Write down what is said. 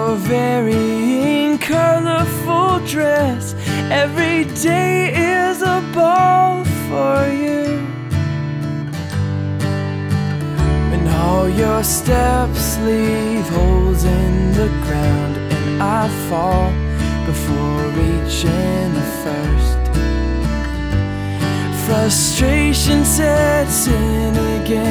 your varying colorful dress. Every day is a ball for you. When all your steps leave holes in the ground and I fall before reaching the first, frustration sets in again.